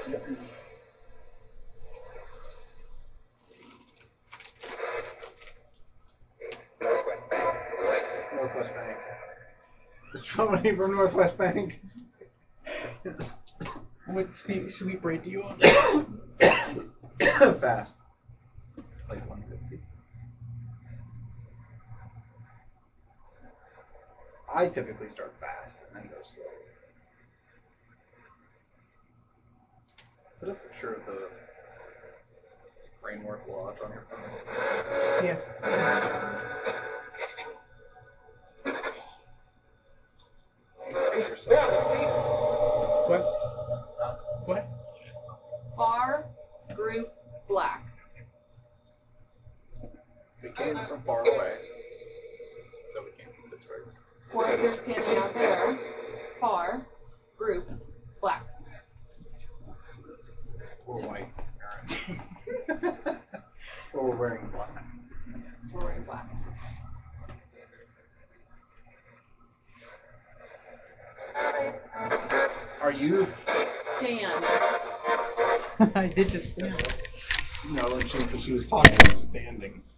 Northwest Bank. Northwest Bank. It's somebody from Northwest Bank. What sweep rate do you want? Fast. Like 150. I typically start fast and then go slow. Is it a picture of the Rainworth Lodge on your phone? Yeah. Brace yourself. What? What? Far group black. We came from far away, so we came from Pittsburgh. Or if they're standing out there, far group black. Or white, apparently. Or we're wearing black. We're wearing black. Are you? Stand. I did just stand. No, she was talking standing.